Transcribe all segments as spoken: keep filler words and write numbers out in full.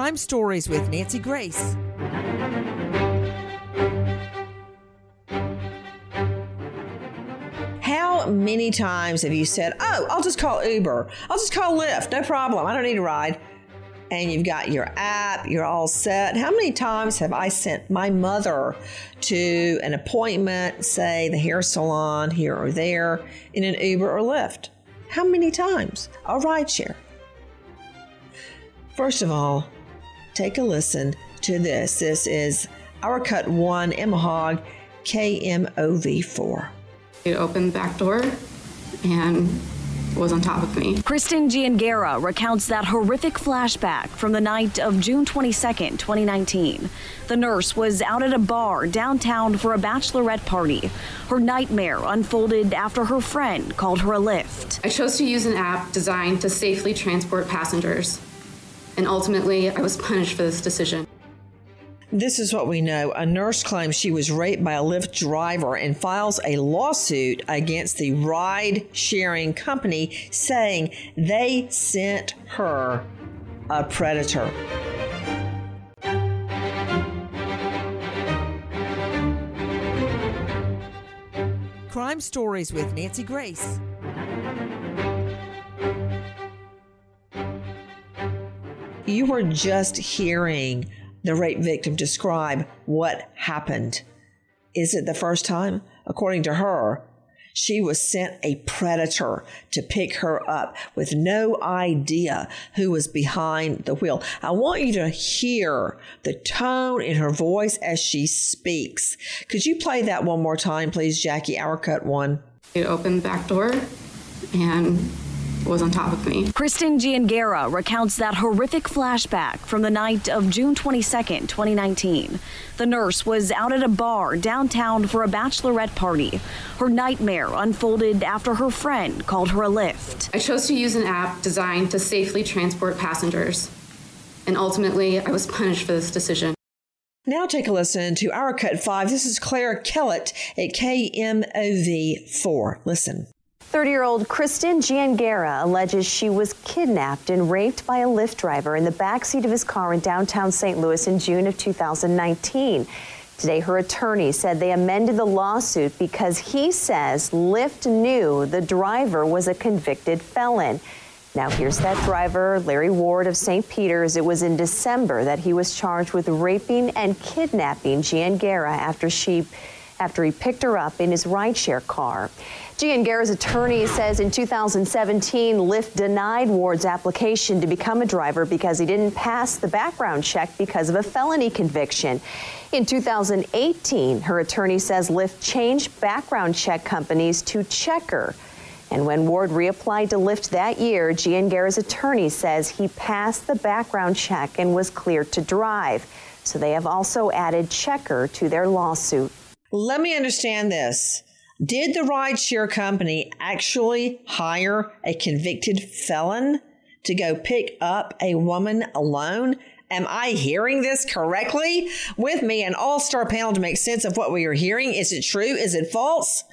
Crime Stories with Nancy Grace. How many times have you said, oh, I'll just call Uber. I'll just call Lyft. No problem. I don't need a ride. And you've got your app. You're all set. How many times have I sent my mother to an appointment, say the hair salon here or there, in an Uber or Lyft? How many times? A rideshare. First of all, take a listen to this. This is Our Cut one, Emma Hogg, K M O V four. It opened the back door and was on top of me. Kristen Giangera recounts that horrific flashback from the night of June twenty-second, twenty nineteen. The nurse was out at a bar downtown for a bachelorette party. Her nightmare unfolded after her friend called her a Lyft. I chose to use an app designed to safely transport passengers, and ultimately I was punished for this decision. This is what we know. A nurse claims she was raped by a Lyft driver and files a lawsuit against the ride-sharing company saying they sent her a predator. Crime Stories with Nancy Grace. You were just hearing the rape victim describe what happened. Is it the first time? According to her, she was sent a predator to pick her up with no idea who was behind the wheel. I want you to hear the tone in her voice as she speaks. Could you play that one more time, please, Jackie? Our Cut one. It opened the back door and was on top of me. Kristen Giangera recounts that horrific flashback from the night of June twenty-second, twenty nineteen. The nurse was out at a bar downtown for a bachelorette party. Her nightmare unfolded after her friend called her a Lyft. I chose to use an app designed to safely transport passengers, and ultimately I was punished for this decision. Now take a listen to Our Cut five. This is Claire Kellett at K M O V four. Listen. thirty-year-old Kristen Giangera alleges she was kidnapped and raped by a Lyft driver in the backseat of his car in downtown Saint Louis in June of two thousand nineteen. Today, her attorney said they amended the lawsuit because he says Lyft knew the driver was a convicted felon. Now, here's that driver, Larry Ward of Saint Peter's. It was in December that he was charged with raping and kidnapping Giangera after she after he picked her up in his rideshare car. Giangera's attorney says in two thousand seventeen, Lyft denied Ward's application to become a driver because he didn't pass the background check because of a felony conviction. In two thousand eighteen, her attorney says Lyft changed background check companies to Checker. And when Ward reapplied to Lyft that year, Giangera's attorney says he passed the background check and was cleared to drive. So they have also added Checker to their lawsuit. Let me understand this. Did the rideshare company actually hire a convicted felon to go pick up a woman alone? Am I hearing this correctly? With me, an all-star panel to make sense of what we are hearing. Is it true? Is it false?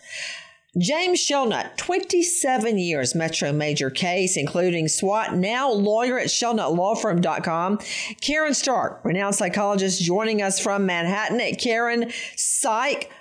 James Shelnut, twenty-seven years Metro Major case, including SWAT, now lawyer at shelnut law firm dot com. Karen Stark, renowned psychologist, joining us from Manhattan at Karen Psych,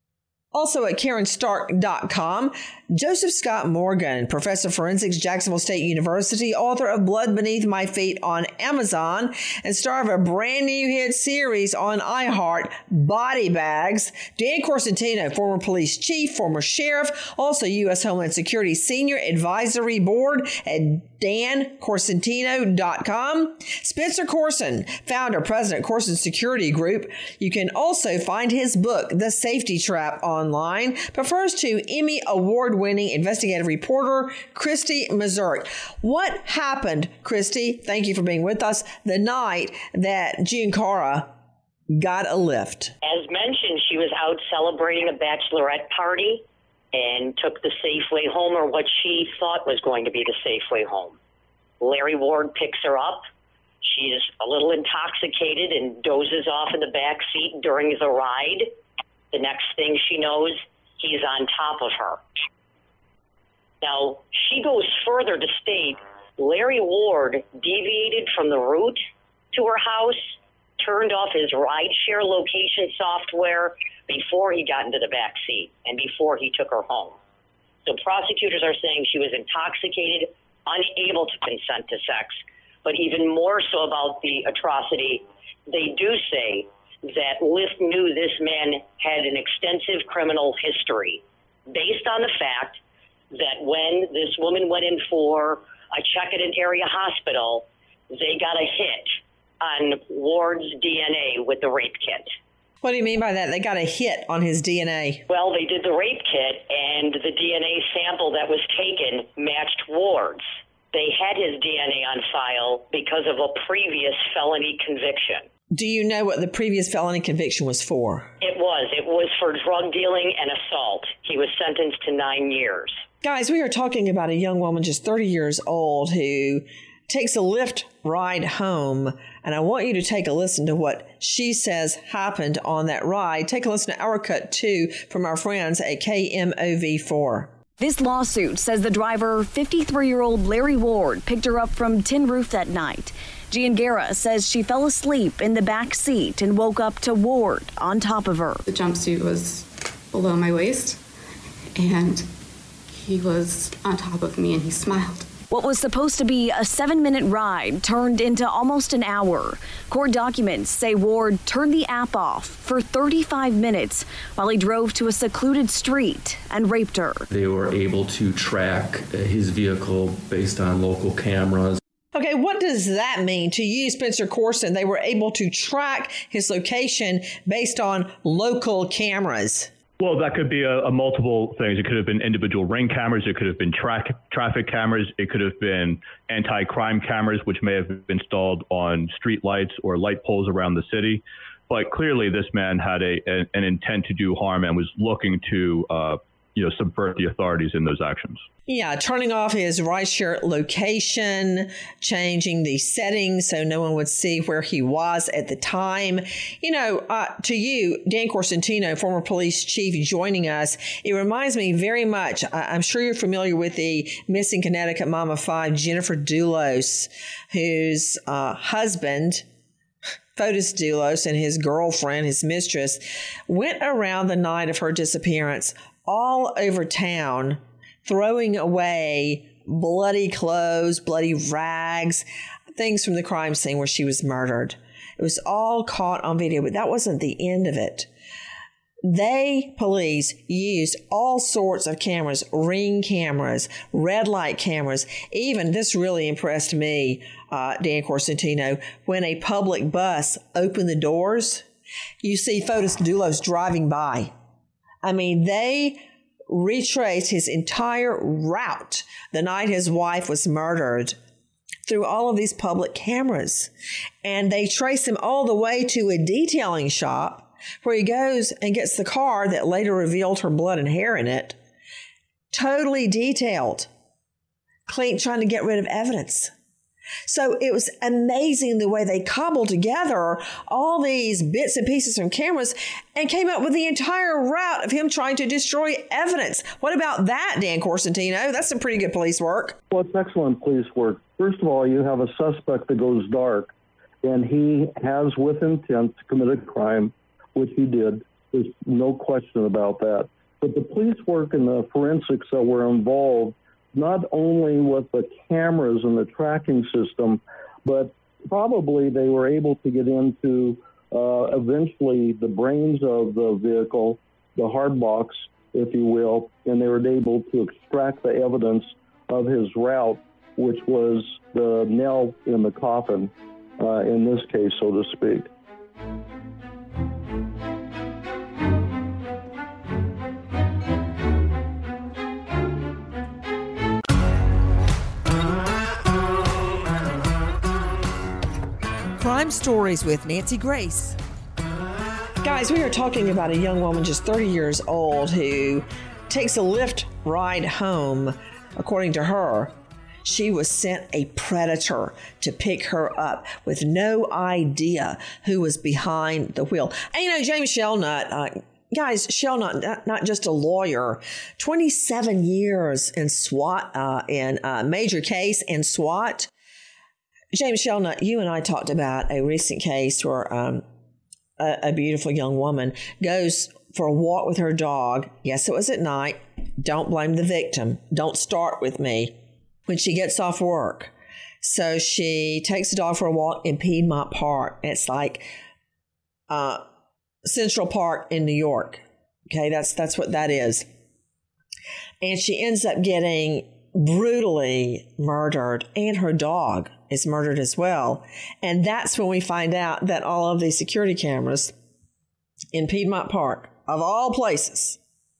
also at karen stark dot com. Joseph Scott Morgan, professor of forensics, Jacksonville State University, author of Blood Beneath My Feet on Amazon, and star of a brand new hit series on iHeart, Body Bags. Dan Corsentino, former police chief, former sheriff, also U S Homeland Security Senior Advisory Board at dan corsentino dot com. Spencer Corson, founder, president, Corson Security Group. You can also find his book, The Safety Trap, online. But first to Emmy Award-winning investigative reporter, Christy Mazurek. What happened, Christy? Thank you for being with us. The night that Giangera got a Lyft. As mentioned, she was out celebrating a bachelorette party and took the safe way home, or what she thought was going to be the safe way home. Larry Ward picks her up. She's a little intoxicated and dozes off in the back seat during the ride. The next thing she knows, he's on top of her. Now, she goes further to state Larry Ward deviated from the route to her house, turned off his rideshare location software before he got into the back seat and before he took her home. So prosecutors are saying she was intoxicated, unable to consent to sex. But even more so about the atrocity, they do say that Lyft knew this man had an extensive criminal history based on the fact that when this woman went in for a check at an area hospital, they got a hit on Ward's D N A with the rape kit. What do you mean by that? They got a hit on his D N A? Well, they did the rape kit, and the D N A sample that was taken matched Ward's. They had his D N A on file because of a previous felony conviction. Do you know what the previous felony conviction was for? It was. It was for drug dealing and assault. He was sentenced to nine years. Guys, we are talking about a young woman just thirty years old who takes a Lyft ride home. And I want you to take a listen to what she says happened on that ride. Take a listen to our cut two from our friends at K M O V four. This lawsuit says the driver, fifty-three-year-old Larry Ward, picked her up from Tin Roof that night. Giangera says she fell asleep in the back seat and woke up to Ward on top of her. The jumpsuit was below my waist, and he was on top of me, and he smiled. What was supposed to be a seven-minute ride turned into almost an hour. Court documents say Ward turned the app off for thirty-five minutes while he drove to a secluded street and raped her. They were able to track his vehicle based on local cameras. Okay, what does that mean to you, Spencer Corson? They were able to track his location based on local cameras. Well, that could be a, a multiple things. It could have been individual ring cameras. It could have been track, traffic cameras. It could have been anti-crime cameras, which may have been installed on street lights or light poles around the city. But clearly, this man had a, a an intent to do harm and was looking to, uh, you know, subvert the authorities in those actions. Yeah, turning off his rideshare location, changing the settings so no one would see where he was at the time. You know, uh, to you, Dan Corsentino, former police chief, joining us, it reminds me very much, I'm sure you're familiar with the missing Connecticut mom of five, Jennifer Dulos, whose uh, husband, Fotis Dulos, and his girlfriend, his mistress, went around the night of her disappearance all over town, throwing away bloody clothes, bloody rags, things from the crime scene where she was murdered. It was all caught on video, but that wasn't the end of it. They, police, used all sorts of cameras, ring cameras, red light cameras. Even, this really impressed me, uh, Dan Corsentino, when a public bus opened the doors, you see Fotis Dulos driving by. I mean, they retraced his entire route the night his wife was murdered through all of these public cameras. And they traced him all the way to a detailing shop where he goes and gets the car that later revealed her blood and hair in it. Totally detailed. Clean, trying to get rid of evidence. So it was amazing the way they cobbled together all these bits and pieces from cameras and came up with the entire route of him trying to destroy evidence. What about that, Dan Corsentino? That's some pretty good police work. Well, it's excellent police work. First of all, you have a suspect that goes dark, and he has with intent to commit a crime, which he did. There's no question about that. But the police work and the forensics that were involved, not only with the cameras and the tracking system, but probably they were able to get into uh, eventually the brains of the vehicle, the hard box, if you will, and they were able to extract the evidence of his route, which was the nail in the coffin, uh, in this case, so to speak. Crime Stories with Nancy Grace. Guys, we are talking about a young woman just thirty years old who takes a Lyft ride home. According to her, she was sent a predator to pick her up with no idea who was behind the wheel. And you know, James Shelnut, uh, guys, Shelnut, not, not just a lawyer, twenty-seven years in SWAT, uh, in a major case in SWAT. James Shelnut, you and I talked about a recent case where um, a, a beautiful young woman goes for a walk with her dog. Yes, it was at night. Don't blame the victim. Don't start with me. When she gets off work. So she takes the dog for a walk in Piedmont Park. It's like uh, Central Park in New York. Okay, that's that's what that is. And she ends up getting brutally murdered, and her dog is murdered as well. And that's when we find out that all of these security cameras in Piedmont Park, of all places,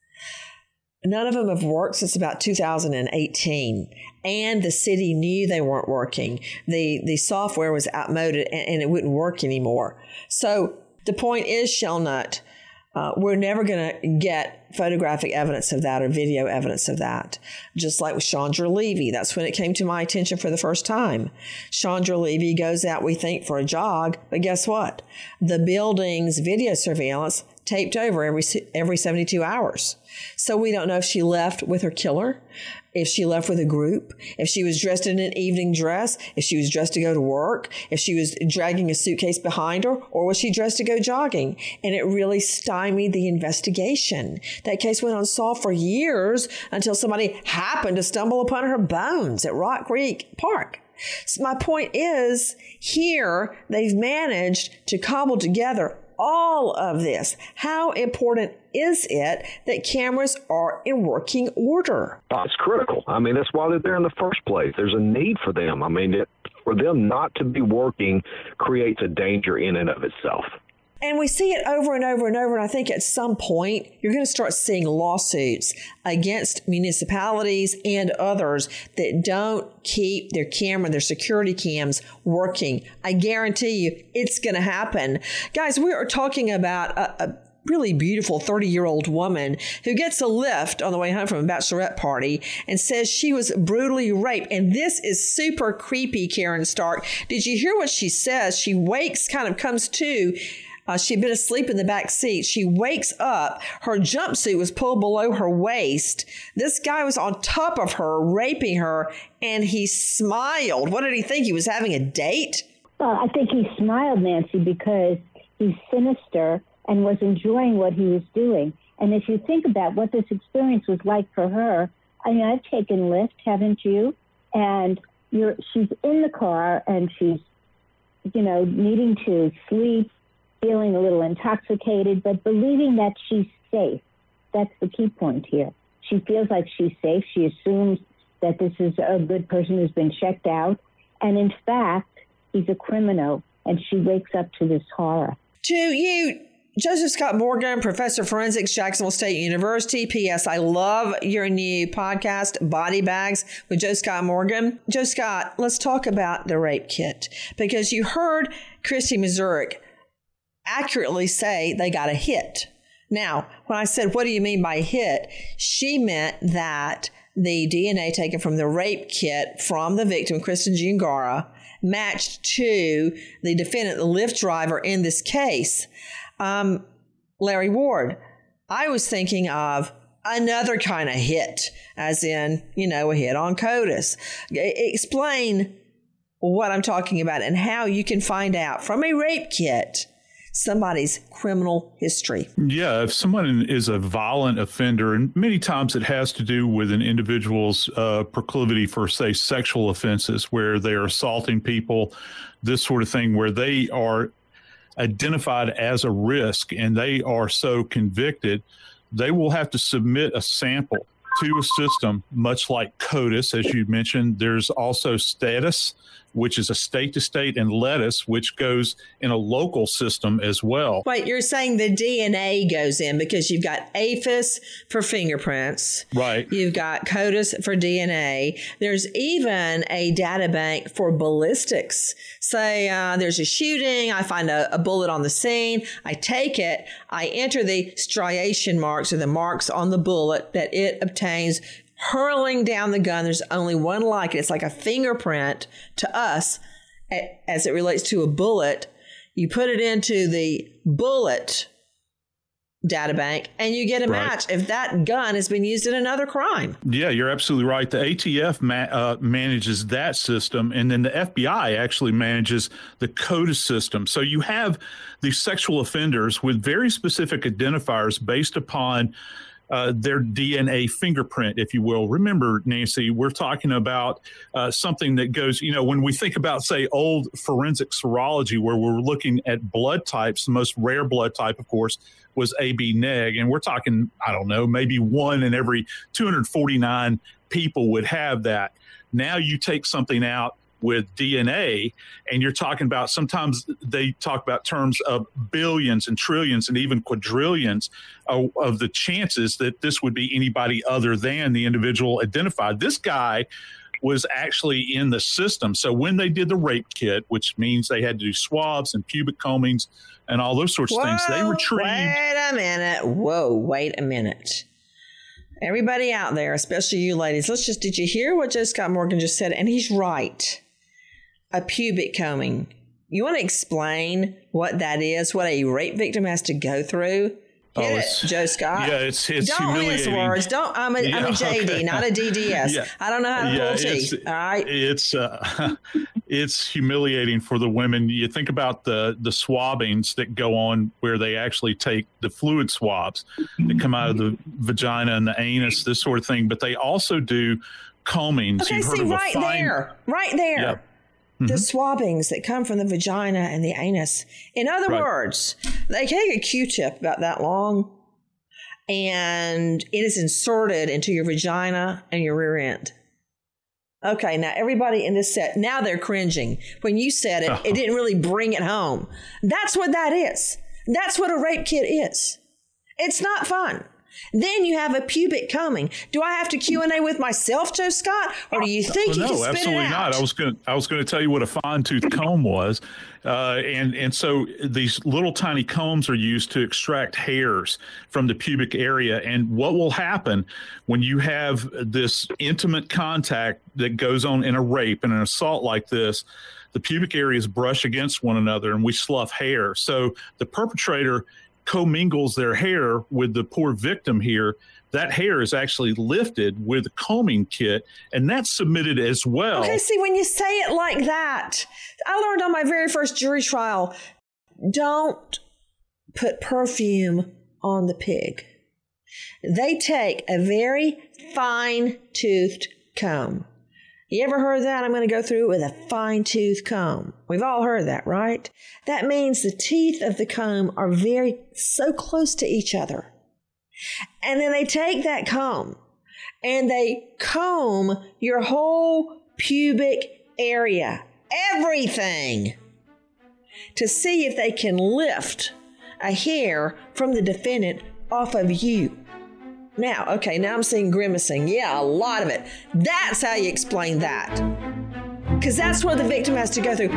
none of them have worked since about two thousand eighteen. And the city knew they weren't working. The the software was outmoded and, and it wouldn't work anymore. So the point is, Shelnut, uh, we're never going to get photographic evidence of that or video evidence of that. Just like with Chandra Levy. That's when it came to my attention for the first time. Chandra Levy goes out, we think, for a jog. But guess what? The building's video surveillance taped over every every seventy-two hours. So we don't know if she left with her killer, if she left with a group, if she was dressed in an evening dress, if she was dressed to go to work, if she was dragging a suitcase behind her, or was she dressed to go jogging? And it really stymied the investigation. That case went unsolved for years until somebody happened to stumble upon her bones at Rock Creek Park. So my point is, here they've managed to cobble together all of this. How important is it that cameras are in working order? Oh, it's critical. I mean, that's why they're there in the first place. There's a need for them. I mean, it, for them not to be working creates a danger in and of itself. And we see it over and over and over. And I think at some point, you're going to start seeing lawsuits against municipalities and others that don't keep their camera, their security cams working. I guarantee you it's going to happen. Guys, we are talking about a, a really beautiful thirty-year-old woman who gets a lift on the way home from a bachelorette party and says she was brutally raped. And this is super creepy, Karen Stark. Did you hear what she says? She wakes, kind of comes to. Uh, she'd been asleep in the back seat. She wakes up. Her jumpsuit was pulled below her waist. This guy was on top of her, raping her, and he smiled. What did he think? He was having a date? Well, I think he smiled, Nancy, because he's sinister and was enjoying what he was doing. And if you think about what this experience was like for her, I mean, I've taken Lyft, haven't you? And you're, she's in the car and she's, you know, needing to sleep, feeling a little intoxicated, but believing that she's safe. That's the key point here. She feels like she's safe. She assumes that this is a good person who's been checked out. And in fact, he's a criminal, and she wakes up to this horror. To you, Joseph Scott Morgan, Professor of Forensics, Jacksonville State University. P S. I love your new podcast, Body Bags, with Joe Scott Morgan. Joe Scott, let's talk about the rape kit, because you heard Christy Mazurek accurately say they got a hit. Now, when I said, what do you mean by hit? She meant that the D N A taken from the rape kit from the victim, Kristen Giangara, matched to the defendant, the Lyft driver in this case, um, Larry Ward. I was thinking of another kind of hit, as in, you know, a hit on CODIS. Explain what I'm talking about and how you can find out from a rape kit somebody's criminal history. Yeah, if someone is a violent offender, and many times it has to do with an individual's uh, proclivity for, say, sexual offenses, where they are assaulting people, this sort of thing, where they are identified as a risk and they are so convicted, they will have to submit a sample to a system, much like CODIS, as you mentioned. There's also STATUS, which is a state-to-state, and LETUS, which goes in a local system as well. Wait, you're saying the D N A goes in because you've got APHIS for fingerprints. Right. You've got CODIS for D N A. There's even a data bank for ballistics. Say uh, there's a shooting, I find a, a bullet on the scene, I take it, I enter the striation marks or the marks on the bullet that it obtains hurling down the gun. There's only one like it. It's like a fingerprint to us as it relates to a bullet. You put it into the bullet data bank, and you get a Right. match if that gun has been used in another crime. Yeah, you're absolutely right. The A T F ma- uh, manages that system, and then the F B I actually manages the CODIS system. So you have these sexual offenders with very specific identifiers based upon Uh, their D N A fingerprint, if you will. Remember, Nancy, we're talking about uh, something that goes, you know, when we think about, say, old forensic serology, where we're looking at blood types, the most rare blood type, of course, was A B neg. And we're talking, I don't know, maybe one in every two hundred forty-nine people would have that. Now you take something out with D N A, and you're talking about, sometimes they talk about terms of billions and trillions and even quadrillions of, of the chances that this would be anybody other than the individual identified. This guy was actually in the system. So when they did the rape kit, which means they had to do swabs and pubic combings and all those sorts Whoa, of things, they retrieved. Wait a minute. Whoa, wait a minute. Everybody out there, especially you ladies, let's just, did you hear what Joe Scott Morgan just said? And he's right. A pubic combing. You want to explain what that is, what a rape victim has to go through? Hit Oh, it, it's- Joe Scott. yeah, it's- it's Don't mince humiliating. words. Don't. I'm a, I'm Yeah, a J D, okay. not a D D S. Yeah. I don't know how to Yeah, pull it's- teeth. All right. It's uh, it's humiliating for the women. You think about the the swabbings that go on, where they actually take the fluid swabs that come out of the vagina and the anus, this sort of thing. But they also do combings. Okay, You've heard see, of a right fine- there, right there. Yep. The swabbings that come from the vagina and the anus. In other Right. words, they take a Q-tip about that long, and it is inserted into your vagina and your rear end. Okay, now everybody in this set, now they're cringing. When you said it, it didn't really bring it home. That's what that is. That's what a rape kit is. It's not fun. Then you have a pubic combing. Do I have to Q and A with myself, Joe Scott, or do you think Well, you no, can spit absolutely it out? not. I was going to I was going to tell you what a fine tooth comb was, uh, and and so these little tiny combs are used to extract hairs from the pubic area. And what will happen when you have this intimate contact that goes on in a rape and an assault like this? The pubic areas brush against one another, and we slough hair. So the perpetrator commingles their hair with the poor victim here. That hair is actually lifted with a combing kit, and that's submitted as well. Okay, see, when you say it like that, I learned on my very first jury trial, don't put perfume on the pig. They take a very fine-toothed comb. You ever heard that? I'm going to go through it with a fine-tooth comb. We've all heard that, right? That means the teeth of the comb are very, so close to each other. And then they take that comb and they comb your whole pubic area, everything, to see if they can lift a hair from the defendant off of you. Now, okay, now I'm seeing grimacing. Yeah, a lot of it. That's how you explain that. Because that's what the victim has to go through.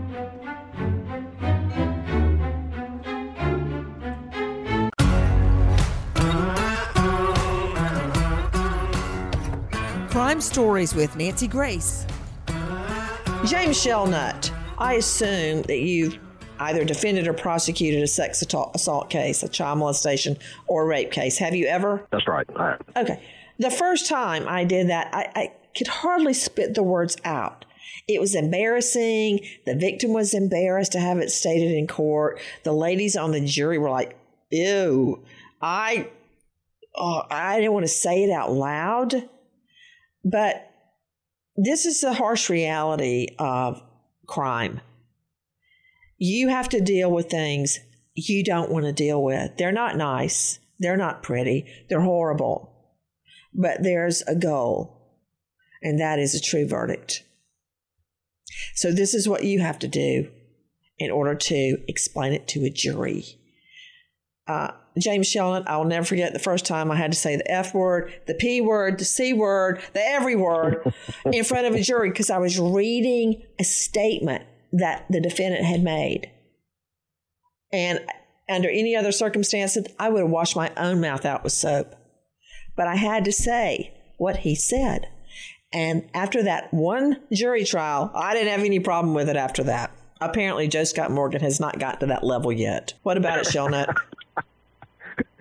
Crime Stories with Nancy Grace. James Shelnut, I assume that you've either defended or prosecuted a sex assault case, a child molestation, or a rape case. Have you ever? That's right. All right. Okay. The first time I did that, I, I could hardly spit the words out. It was embarrassing. The victim was embarrassed to have it stated in court. The ladies on the jury were like, ew. I, oh, I didn't want to say it out loud. But this is the harsh reality of crime. You have to deal with things you don't want to deal with. They're not nice. They're not pretty. They're horrible. But there's a goal, and that is a true verdict. So this is what you have to do in order to explain it to a jury. Uh, James Shelnut, I'll never forget the first time I had to say the F word, the P word, the C word, the every word in front of a jury because I was reading a statement that the defendant had made. And under any other circumstances, I would have washed my own mouth out with soap. But I had to say what he said. And after that one jury trial, I didn't have any problem with it after that. Apparently, Joe Scott Morgan has not gotten to that level yet. What about it, Shelnut?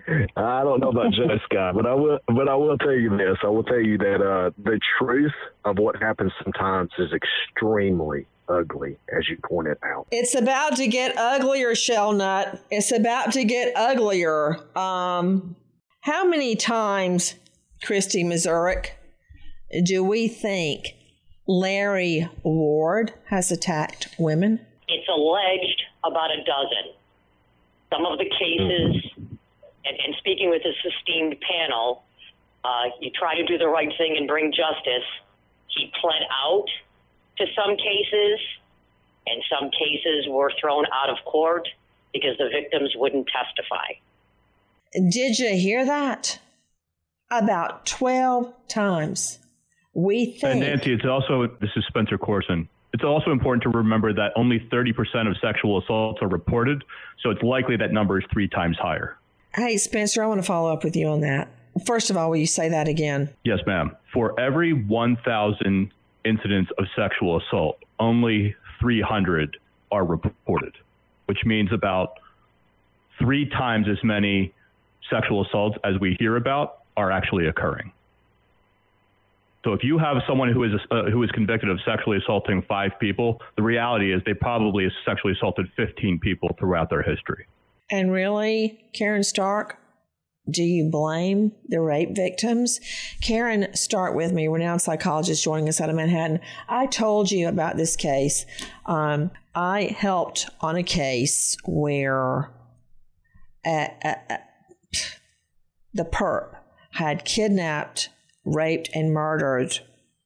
I don't know about just Scott, but I will. But I will tell you this. I will tell you that uh, the truth of what happens sometimes is extremely ugly, as you pointed out. It's about to get uglier, Shellnut. It's about to get uglier. Um, how many times, Christy Mazurek, do we think Larry Ward has attacked women? It's alleged about a dozen. Some of the cases, and, and speaking with this esteemed panel, uh, you try to do the right thing and bring justice. He pled out to some cases, and some cases were thrown out of court because the victims wouldn't testify. Did you hear that? About twelve times. We think. And Nancy, it's also, this is Spencer Corson. It's also important to remember that only thirty percent of sexual assaults are reported, so it's likely that number is three times higher. Hey, Spencer, I want to follow up with you on that. First of all, will you say that again? Yes, ma'am. For every one thousand incidents of sexual assault, only three hundred are reported, which means about three times as many sexual assaults as we hear about are actually occurring. So if you have someone who is uh, who is convicted of sexually assaulting five people, the reality is they probably have sexually assaulted fifteen people throughout their history. And really, Karen Stark, do you blame the rape victims? Karen Stark with me, renowned psychologist joining us out of Manhattan. I told you about this case. Um, I helped on a case where uh, uh, uh, the perp had kidnapped, raped, and murdered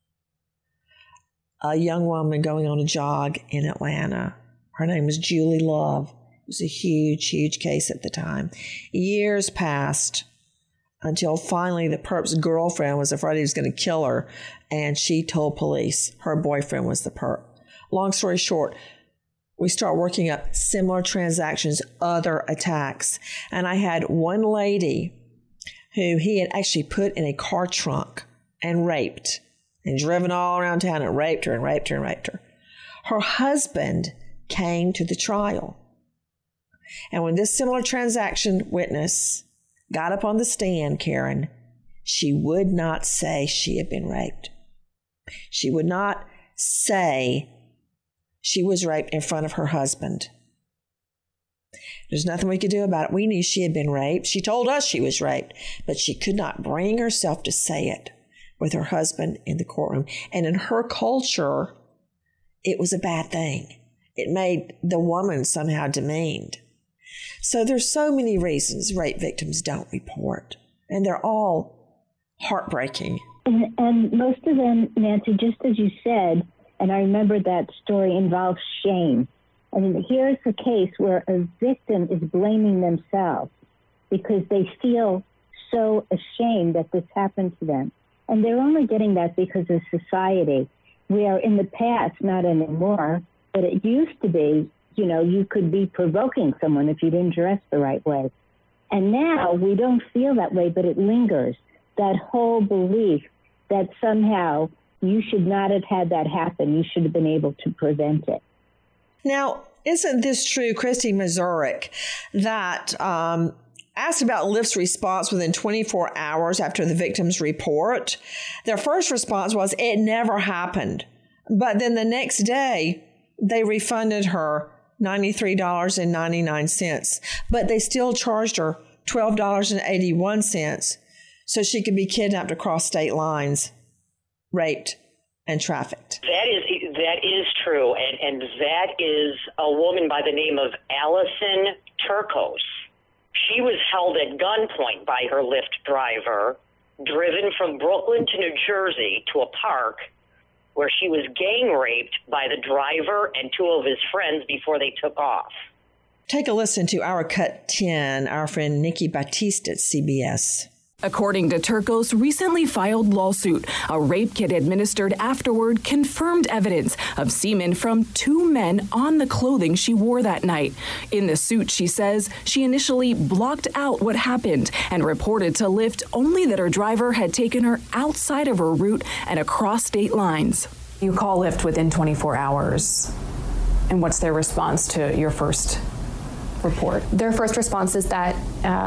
a young woman going on a jog in Atlanta. Her name was Julie Love. It was a huge, huge case at the time. Years passed until finally the perp's girlfriend was afraid he was going to kill her, and she told police her boyfriend was the perp. Long story short, we start working up similar transactions, other attacks. And I had one lady who he had actually put in a car trunk and raped and driven all around town and raped her and raped her and raped her. Her husband came to the trial. And when this similar transaction witness got up on the stand, Karen, she would not say she had been raped. She would not say she was raped in front of her husband. There's nothing we could do about it. We knew she had been raped. She told us she was raped, but she could not bring herself to say it with her husband in the courtroom. And in her culture, it was a bad thing. It made the woman somehow demeaned. So there's so many reasons rape victims don't report, and they're all heartbreaking. And, and most of them, Nancy, just as you said, and I remember that story involves shame. I mean, here's a case where a victim is blaming themselves because they feel so ashamed that this happened to them. And they're only getting that because of society, where in the past, not anymore, but it used to be, you know, you could be provoking someone if you didn't dress the right way. And now we don't feel that way, but it lingers. That whole belief that somehow you should not have had that happen. You should have been able to prevent it. Now, isn't this true, Christy Mazurek, that um, asked about Lyft's response within twenty-four hours after the victim's report, their first response was, it never happened. But then the next day, they refunded her ninety-three dollars and ninety-nine cents, but they still charged her twelve dollars and eighty-one cents so she could be kidnapped across state lines, raped, and trafficked. That is that is true, and, and that is a woman by the name of Allison Turcos. She was held at gunpoint by her Lyft driver, driven from Brooklyn to New Jersey to a park where she was gang raped by the driver and two of his friends before they took off. Take a listen to our Cut ten, our friend Nikki Batiste at C B S. According to Turcos' recently filed lawsuit, a rape kit administered afterward confirmed evidence of semen from two men on the clothing she wore that night. In the suit, she says she initially blocked out what happened and reported to Lyft only that her driver had taken her outside of her route and across state lines. You call Lyft within twenty-four hours, and what's their response to your first report? Their first response is that uh,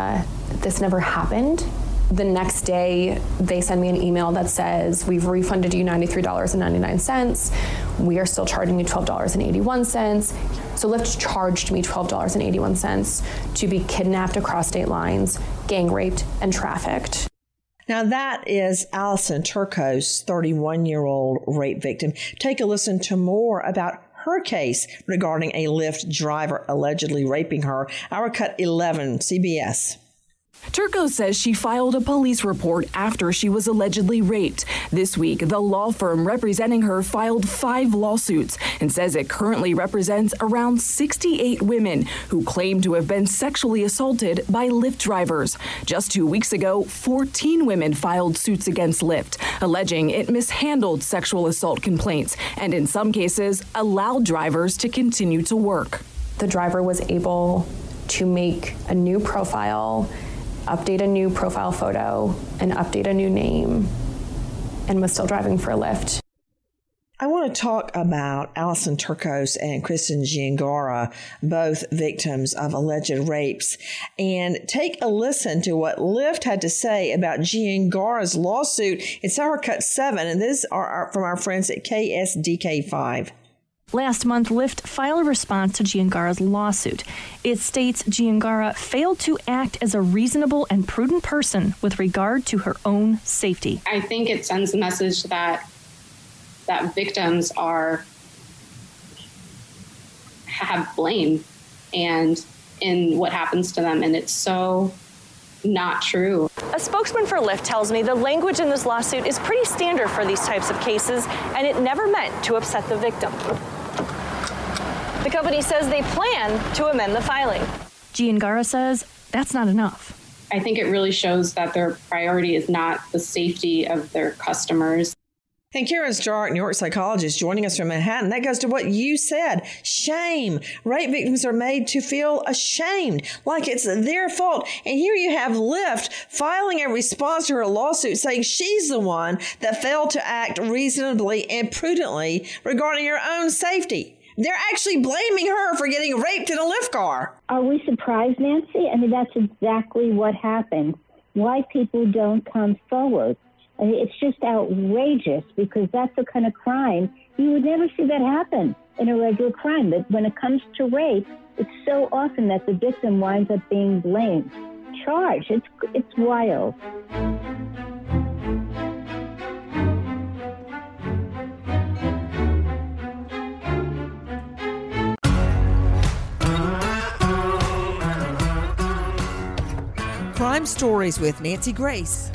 this never happened. The next day, they send me an email that says, we've refunded you ninety-three dollars and ninety-nine cents. We are still charging you twelve dollars and eighty-one cents. So Lyft charged me twelve dollars and eighty-one cents to be kidnapped across state lines, gang raped, and trafficked. Now that is Allison Turco's thirty-one-year-old rape victim. Take a listen to more about her case regarding a Lyft driver allegedly raping her. Our Cut eleven, C B S. Turco says she filed a police report after she was allegedly raped. This week, the law firm representing her filed five lawsuits and says it currently represents around sixty-eight women who claim to have been sexually assaulted by Lyft drivers. Just two weeks ago, fourteen women filed suits against Lyft, alleging it mishandled sexual assault complaints and in some cases allowed drivers to continue to work. The driver was able to make a new profile, update a new profile photo, and update a new name, and was still driving for Lyft. I want to talk about Allison Turcos and Kristen Giangara, both victims of alleged rapes, and take a listen to what Lyft had to say about Giangara's lawsuit. It's our Cut seven, and this is our, our, from our friends at K S D K five. Last month, Lyft filed a response to Giangara's lawsuit. It states Giangara failed to act as a reasonable and prudent person with regard to her own safety. I think it sends a message that that victims are have blame and in what happens to them, and it's so not true. A spokesman for Lyft tells me the language in this lawsuit is pretty standard for these types of cases, and it never meant to upset the victim. The company says they plan to amend the filing. Giangara says that's not enough. I think it really shows that their priority is not the safety of their customers. And Karen Stark, New York psychologist, joining us from Manhattan. That goes to what you said. Shame. Rape victims are made to feel ashamed, like it's their fault. And here you have Lyft filing a response to her lawsuit saying she's the one that failed to act reasonably and prudently regarding her own safety. They're actually blaming her for getting raped in a Lyft car. Are we surprised, Nancy? I mean, that's exactly what happened. Why people don't come forward. I mean, it's just outrageous because that's the kind of crime you would never see that happen in a regular crime. But when it comes to rape, it's so often that the victim winds up being blamed, charged. It's it's wild. Crime Stories with Nancy Grace.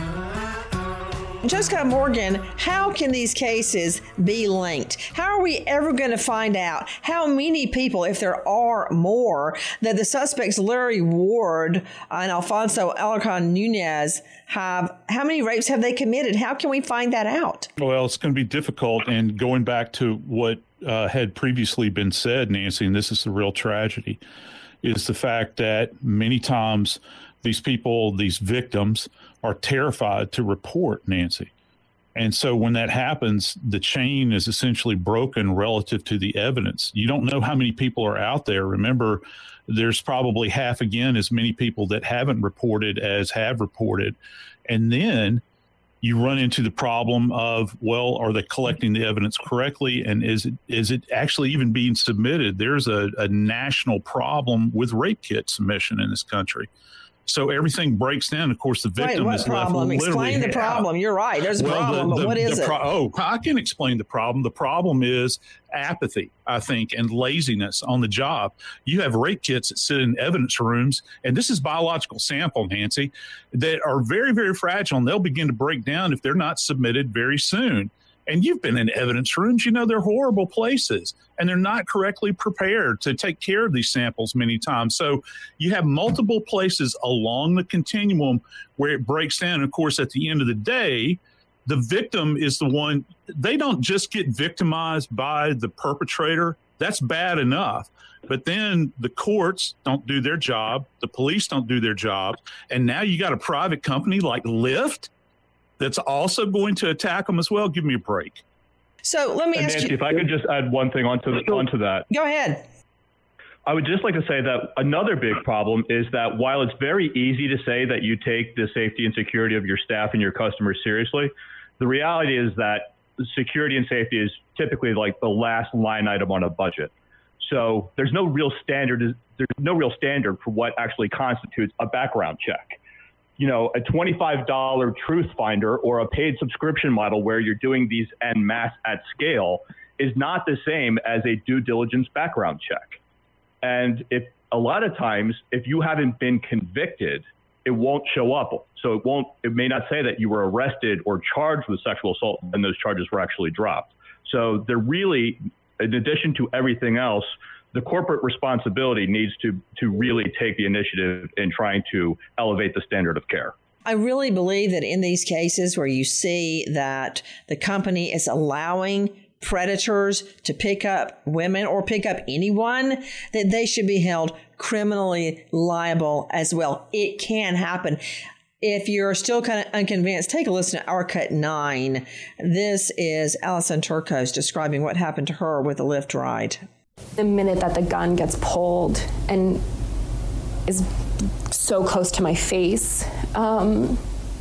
Jessica Morgan, how can these cases be linked? How are we ever going to find out how many people, if there are more, that the suspects Larry Ward and Alfonso Alarcon Nunez have, how many rapes have they committed? How can we find that out? Well, it's going to be difficult. And going back to what uh, had previously been said, Nancy, and this is the real tragedy, is the fact that many times these people, these victims, are terrified to report, Nancy. And so when that happens, the chain is essentially broken relative to the evidence. You don't know how many people are out there. Remember, there's probably half again as many people that haven't reported as have reported. And then you run into the problem of, well, are they collecting the evidence correctly? And is it, is it actually even being submitted? There's a, a national problem with rape kit submission in this country. So everything breaks down. Of course, the victim Wait, what is problem? left literally Explain the problem. You're right. There's a well, problem, the, but the, what is the it? Pro- oh, I can explain the problem. The problem is apathy, I think, and laziness on the job. You have rape kits that sit in evidence rooms, and this is biological sample, Nancy, that are very, very fragile, and they'll begin to break down if they're not submitted very soon. And you've been in evidence rooms, you know, they're horrible places, and they're not correctly prepared to take care of these samples many times. So you have multiple places along the continuum where it breaks down. And of course, at the end of the day, the victim is the one, they don't just get victimized by the perpetrator. That's bad enough. But then the courts don't do their job. The police don't do their job. And now you got a private company like Lyft that's also going to attack them as well. Give me a break. So let me and ask Nancy, you. if I could just add one thing onto, the, onto that. Go ahead. I would just like to say that another big problem is that while it's very easy to say that you take the safety and security of your staff and your customers seriously, the reality is that security and safety is typically like the last line item on a budget. So there's no real standard. There's no real standard for what actually constitutes a background check. You know, a twenty-five dollars Truth Finder or a paid subscription model where you're doing these en masse at scale is not the same as a due diligence background check. And if a lot of times, if you haven't been convicted, it won't show up. So it won't, it may not say that you were arrested or charged with sexual assault and those charges were actually dropped. So they're really, in addition to everything else, the corporate responsibility needs to, to really take the initiative in trying to elevate the standard of care. I really believe that in these cases where you see that the company is allowing predators to pick up women or pick up anyone, that they should be held criminally liable as well. It can happen. If you're still kind of unconvinced, take a listen to Our Cut nine. This is Allison Turcos describing what happened to her with a Lyft ride. The minute that the gun gets pulled and is so close to my face, um,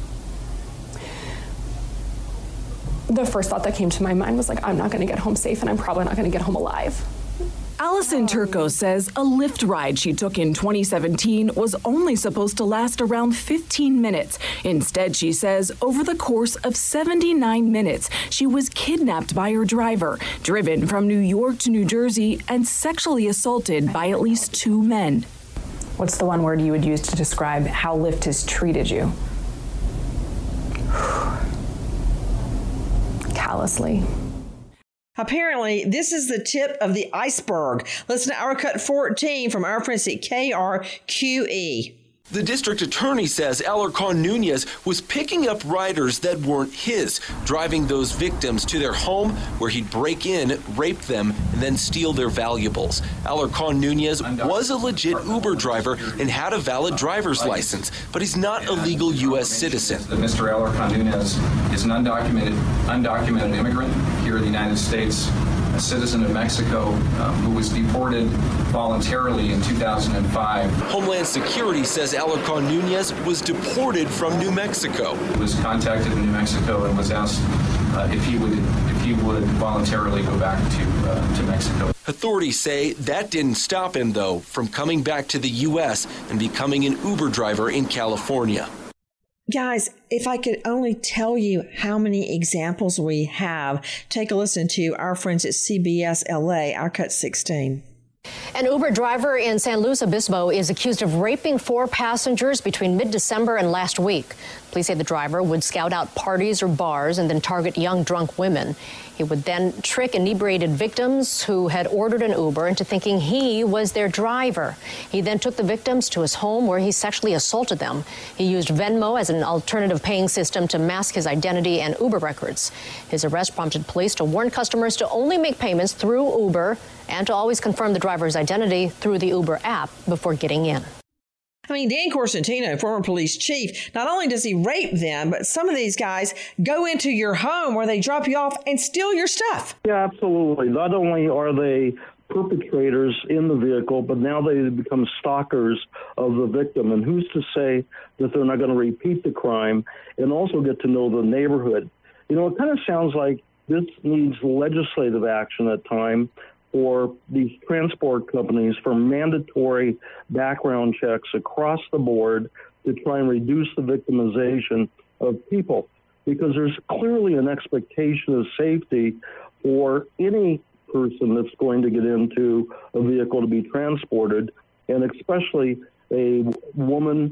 the first thought that came to my mind was like, I'm not going to get home safe and I'm probably not going to get home alive. Allison Turcos says a Lyft ride she took in twenty seventeen was only supposed to last around fifteen minutes. Instead, she says, over the course of seventy-nine minutes, she was kidnapped by her driver, driven from New York to New Jersey, and sexually assaulted by at least two men. What's the one word you would use to describe how Lyft has treated you? Callously. Apparently, this is the tip of the iceberg. Listen to Our Cut fourteen from our friends at K R Q E. The district attorney says Alarcon Nunez was picking up riders that weren't his, driving those victims to their home where he'd break in, rape them, and then steal their valuables. Alarcon Nunez was a legit Uber driver and had a valid driver's license, but he's not a legal U S citizen. Mister Alarcon Nunez is an undocumented, undocumented immigrant here in the United States, a citizen of Mexico um, who was deported voluntarily in two thousand five. Homeland Security says Alarcon Nunez was deported from New Mexico. He was contacted in New Mexico and was asked uh, if he would if he would voluntarily go back to uh, to Mexico. Authorities say that didn't stop him, though, from coming back to the U S and becoming an Uber driver in California. Guys, if I could only tell you how many examples we have, take a listen to our friends at C B S L A, Our Cut sixteen. An Uber driver in San Luis Obispo is accused of raping four passengers between mid-December and last week. Police say the driver would scout out parties or bars and then target young drunk women. He would then trick inebriated victims who had ordered an Uber into thinking he was their driver. He then took the victims to his home where he sexually assaulted them. He used Venmo as an alternative paying system to mask his identity and Uber records. His arrest prompted police to warn customers to only make payments through Uber and to always confirm the driver's identity through the Uber app before getting in. I mean, Dan Corsentino, former police chief, not only does he rape them, but some of these guys go into your home where they drop you off and steal your stuff. Yeah, absolutely. Not only are they perpetrators in the vehicle, but now they become stalkers of the victim. And who's to say that they're not going to repeat the crime and also get to know the neighborhood? You know, it kind of sounds like this needs legislative action at time for these transport companies for mandatory background checks across the board to try and reduce the victimization of people, because there's clearly an expectation of safety for any person that's going to get into a vehicle to be transported, and especially a woman,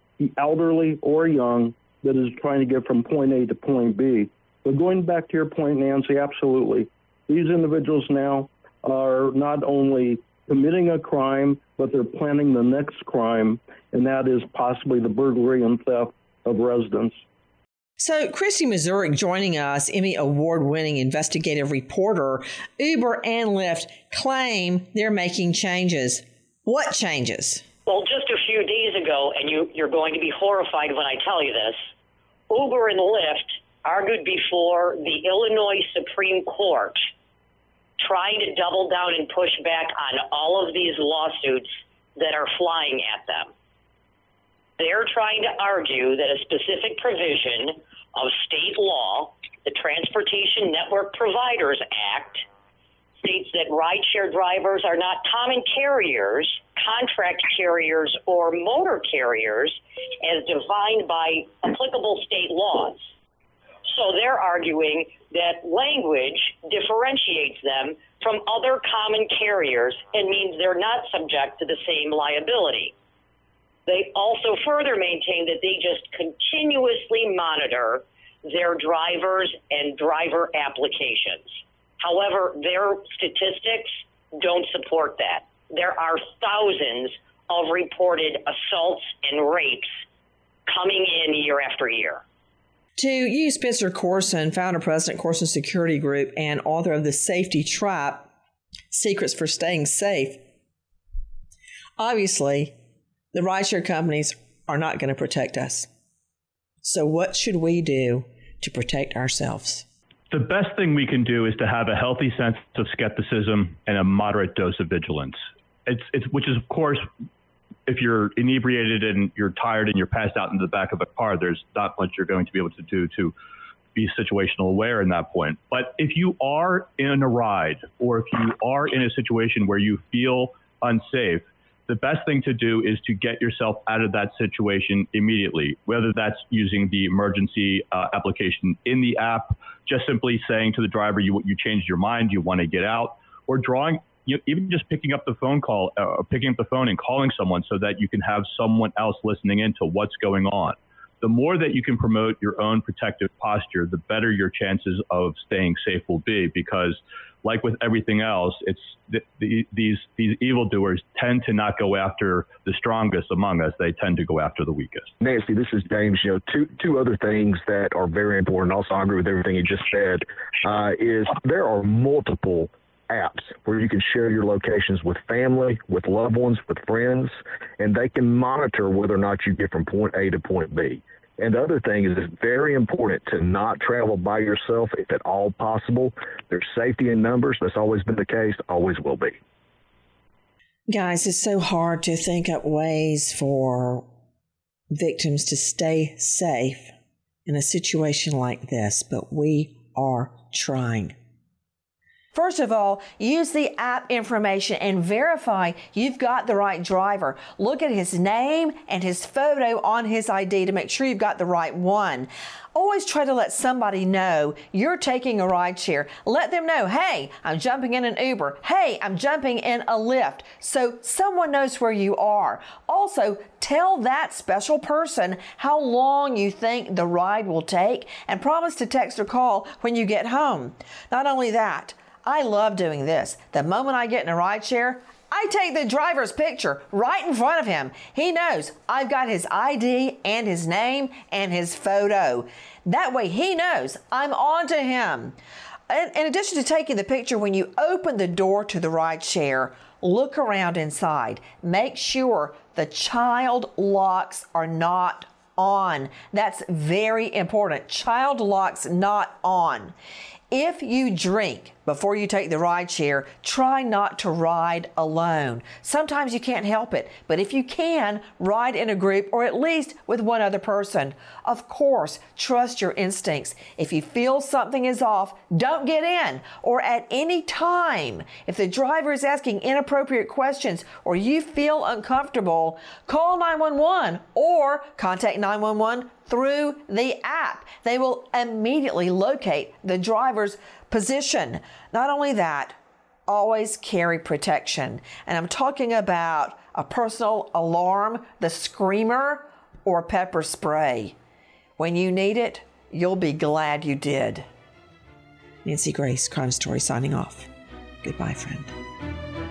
elderly or young, that is trying to get from point A to point B. But going back to your point, Nancy, absolutely. These individuals now are not only committing a crime, but they're planning the next crime, and that is possibly the burglary and theft of residents. So, Christy Mazurek joining us, Emmy Award-winning investigative reporter. Uber and Lyft claim they're making changes. What changes? Well, just a few days ago, and you, you're going to be horrified when I tell you this, Uber and Lyft argued before the Illinois Supreme Court trying to double down and push back on all of these lawsuits that are flying at them. They're trying to argue that a specific provision of state law, the Transportation Network Providers Act, states that rideshare drivers are not common carriers, contract carriers, or motor carriers as defined by applicable state laws. So they're arguing that language differentiates them from other common carriers and means they're not subject to the same liability. They also further maintain that they just continuously monitor their drivers and driver applications. However, their statistics don't support that. There are thousands of reported assaults and rapes coming in year after year. To you, Spencer Coursen, founder, president, Coursen Security Group, and author of The Safety Trap, Secrets for Staying Safe. Obviously, the rideshare companies are not going to protect us. So what should we do to protect ourselves? The best thing we can do is to have a healthy sense of skepticism and a moderate dose of vigilance. It's, it's, which is, of course, if you're inebriated and you're tired and you're passed out in the back of a car, there's not much you're going to be able to do to be situational aware in that point. But if you are in a ride, or if you are in a situation where you feel unsafe, the best thing to do is to get yourself out of that situation immediately, whether that's using the emergency uh, application in the app, just simply saying to the driver, you, you changed your mind, you want to get out, or drawing, you know, even just picking up the phone call, uh, or picking up the phone and calling someone so that you can have someone else listening in to what's going on. The more that you can promote your own protective posture, the better your chances of staying safe will be, because like with everything else, it's the, the, these these evildoers tend to not go after the strongest among us. They tend to go after the weakest. Nancy, this is James. You know, two two other things that are very important. Also, I agree with everything you just said. Uh, is there are multiple apps where you can share your locations with family, with loved ones, with friends, and they can monitor whether or not you get from point A to point B. And the other thing is it's very important to not travel by yourself if at all possible. There's safety in numbers. That's always been the case, always will be. Guys, it's so hard to think up ways for victims to stay safe in a situation like this, but we are trying. First of all, use the app information and verify you've got the right driver. Look at his name and his photo on his I D to make sure you've got the right one. Always try to let somebody know you're taking a ride share. Let them know, hey, I'm jumping in an Uber. Hey, I'm jumping in a Lyft. So someone knows where you are. Also, tell that special person how long you think the ride will take and promise to text or call when you get home. Not only that, I love doing this. The moment I get in a ride share, I take the driver's picture right in front of him. He knows I've got his I D and his name and his photo. That way he knows I'm on to him. In addition to taking the picture, when you open the door to the ride share, look around inside. Make sure the child locks are not on. That's very important. Child locks not on. If you drink before you take the ride share, try not to ride alone. Sometimes you can't help it, but if you can, ride in a group or at least with one other person. Of course, trust your instincts. If you feel something is off, don't get in. Or at any time, if the driver is asking inappropriate questions or you feel uncomfortable, call nine one one or contact nine one one through the app. They will immediately locate the driver's position. Not only that, always carry protection. And I'm talking about a personal alarm, the screamer, or pepper spray. When you need it, you'll be glad you did. Nancy Grace, Crime Story, signing off. Goodbye, friend.